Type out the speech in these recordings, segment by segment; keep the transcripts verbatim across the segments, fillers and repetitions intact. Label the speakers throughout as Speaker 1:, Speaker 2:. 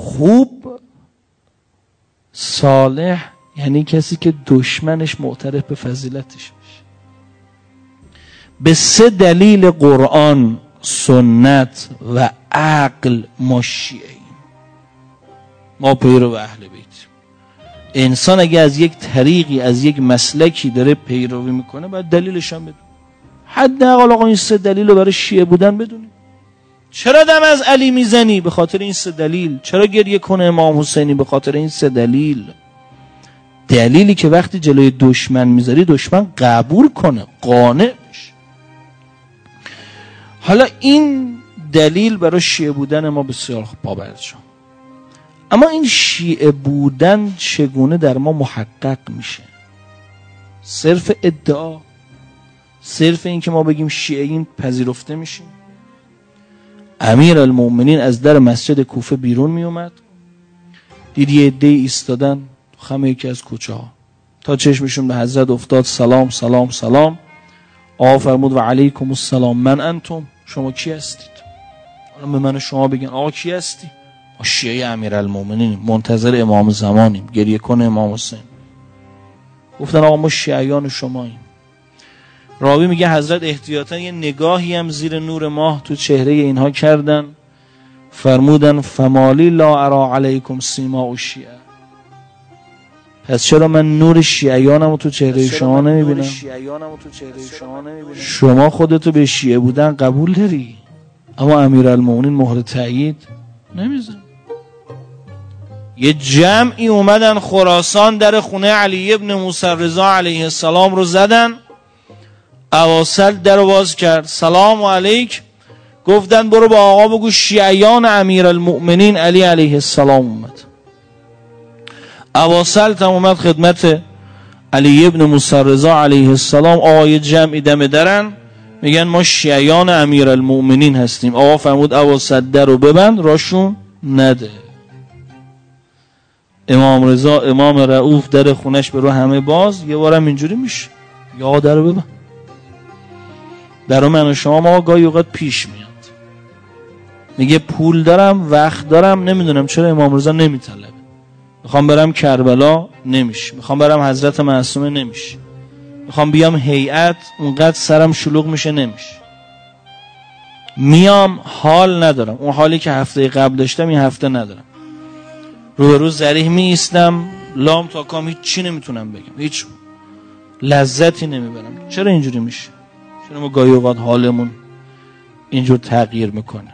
Speaker 1: خوب صالح یعنی کسی که دشمنش معترف به فضیلتش بشه. به سه دلیل قرآن، سنت و عقل ما شیعه ایم، ما پیرو اهل بیت. انسان اگه از یک طریقی از یک مسلکی داره پیروی میکنه باید دلیلش هم بدونه. حداقل آقا این سه دلیل رو برای شیعه بودن بدونید. چرا دم از علی میزنی؟ به خاطر این سه دلیل. چرا گریه کنه امام حسینی؟ به خاطر این سه دلیل. دلیلی که وقتی جلوی دشمن میذاری دشمن قبول کنه، قانع بشه. حالا این دلیل برای شیعه بودن ما بسیار بابرجا. اما این شیعه بودن چگونه در ما محقق میشه؟ صرف ادعا، صرف این که ما بگیم شیعه این پذیرفته میشیم؟ امیر المؤمنین از در مسجد کوفه بیرون می اومد، دید یه عده ایستادن تو خم یکی از کوچه ها، تا چشمشون به حضرت افتاد، سلام سلام سلام. آقا فرمود و علیکم السلام، من انتم، شما کی هستید؟ حالا به من شما بگن آقا کی هستی؟ ما شیعه امیر المؤمنین، منتظر امام زمانیم، گریه کنه امام حسین. گفتن آقا ما شیعیان شماییم. راوی میگه حضرت احتیاطاً یه نگاهی هم زیر نور ماه تو چهره اینها کردن، فرمودن فمالی لا ارا علیکم سیما و شیعه، پس چرا من نور شیعیانم رو تو چهره شما نمیبینم؟ شما خودتو به شیعه بودن قبول داری، اما امیرالمومنین مهر تأیید نمیزن. یه جمعی اومدن خراسان، در خونه علی ابن موسی رضا علیه السلام رو زدن. اواسل در رو باز کرد، سلام علیک. گفتن برو با آقا بگو شیعیان امیرالمؤمنین علی علیه السلام اومد. اواسل تم اومد خدمت علی ابن موسی رضا علیه السلام. آقای جمعی دم درن میگن ما شیعیان امیرالمؤمنین هستیم. آقا فرمود اواسل در رو ببند، راشون نده. امام رضا امام رؤوف در خونش به رو همه باز، یه بارم اینجوری میشه، یا در رو ببند. در من و شما ما گاهی اوقات پیش میاد، میگه پول دارم، وقت دارم، نمیدونم چرا امام رضا نمیطلبه. میخوام برم کربلا، نمیشه. میخوام برم حضرت معصومه، نمیشه. میخوام بیام هیئت، اونقدر سرم شلوغ میشه، نمیشه. میام، حال ندارم، اون حالی که هفته قبل داشتم این هفته ندارم. رو به رو ذریح می ایستم، لام تا کام هیچ چی نمیتونم بگم، هیچ لذتی نمیبرم. چرا اینجوری میشه؟ چرا ما گاهی اوقات حالمون اینجور تغییر میکنه؟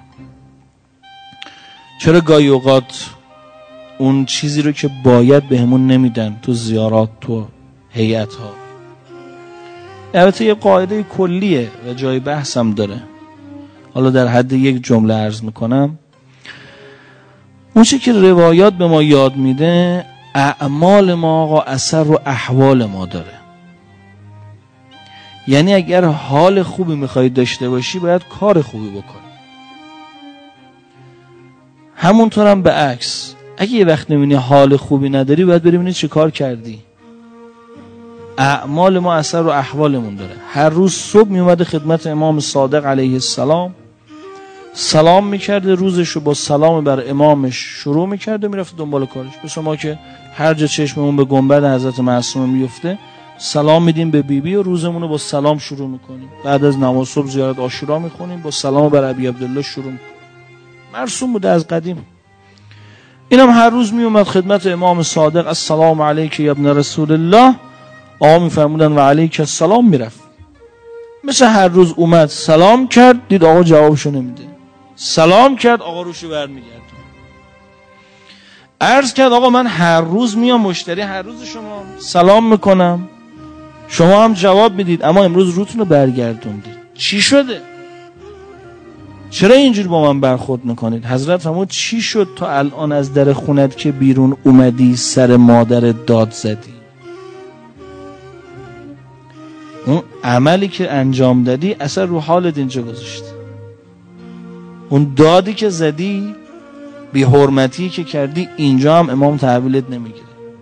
Speaker 1: چرا گاهی اوقات اون چیزی رو که باید بهمون نمیدن تو زیارات، تو هیئت ها؟ البته یه قاعده کلیه و جای بحثم داره، حالا در حد یک جمله عرض میکنم. اون چی که روایات به ما یاد میده، اعمال ما آقا اثر رو احوال ما داره. یعنی اگر حال خوبی میخوای داشته باشی باید کار خوبی بکنی. همونطور هم به عکس، اگه یه وقت نمیبینی حال خوبی نداری باید بری ببینی چه کار کردی. اعمال ما اثر رو احوالمون داره. هر روز صبح میومده خدمت امام صادق علیه السلام، سلام میکرده، روزشو با سلام بر امامش شروع میکرده، میرفت دنبال کارش. بس ما که هر جا چشممون به گنبد حضرت معصومه میفته سلام میدیم به بیبی و روزمون رو با سلام شروع میکنیم. بعد از نماز صبح زیارت عاشورا میخونیم، با سلام بر ابی عبدالله شروع میکنیم. مرسوم بوده از قدیم. اینم هر روز میومد خدمت امام صادق، السلام علیک یا ابن رسول الله. آقا میفرمودن و علیک السلام، میرفت. مثل هر روز اومد سلام کرد، دید آقا جوابشو نمیده، سلام کرد، آقا روشو برمیگرد. عرض کرد آقا من هر روز میام مشتری، هر روز شما سلام میکنم، شما هم جواب میدید، اما امروز روتون رو برگردوندید، چی شده؟ چرا اینجور با من برخورد میکنید؟ حضرت فرمود چی شد تا الان از در خونت که بیرون اومدی سر مادر داد زدی؟ اون عملی که انجام دادی اثر رو حالت اینجا گذاشته. اون دادی که زدی، بی حرمتی که کردی، اینجا هم امام تحویلت نمیگیره.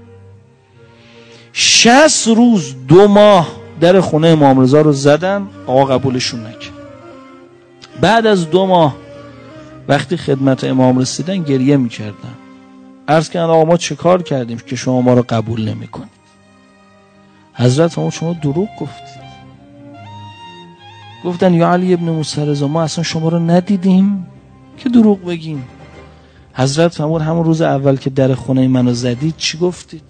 Speaker 1: شصت روز دو ماه در خونه امام رضا رو زدن، آقا قبولشون نکرد. بعد از دو ماه وقتی خدمت امام رسیدن گریه میکردن، عرض کردن آقا ما چه کار کردیم که شما ما رو قبول نمی کنید؟ حضرت ما شما دروغ گفتید. گفتن یا علی ابن موسی رضا ما اصلا شما رو ندیدیم که دروغ بگیم. حضرت فرمود همون روز اول که در خونه منو زدید چی گفتید؟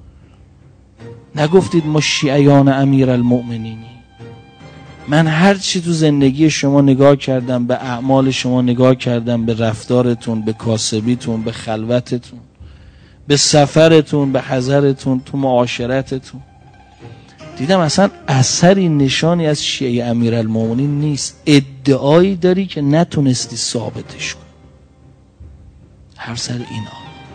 Speaker 1: نگفتید ما شیعیان امیرالمؤمنینی. من هر چی تو زندگی شما نگاه کردم، به اعمال شما نگاه کردم، به رفتارتون، به کاسبیتون، به خلوتتون، به سفرتون، به حضرتون، تو معاشرتتون، دیدم اصلا اثری نشانی از شیعه امیرالمؤمنین نیست. ادعایی داری که نتونستی ثابتش کنی. هر سر اینا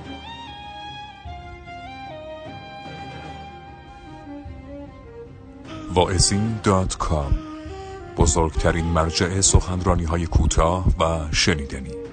Speaker 2: واعظین دات کام، بزرگترین مرجع سخنرانی های کوتاه و شنیدنی.